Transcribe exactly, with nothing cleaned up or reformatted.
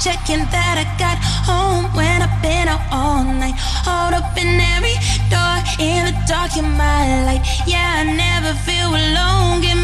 checking that I got home when I've been out all night. Hold up in every door, in the dark, you're my light. Yeah, I never feel alone. Give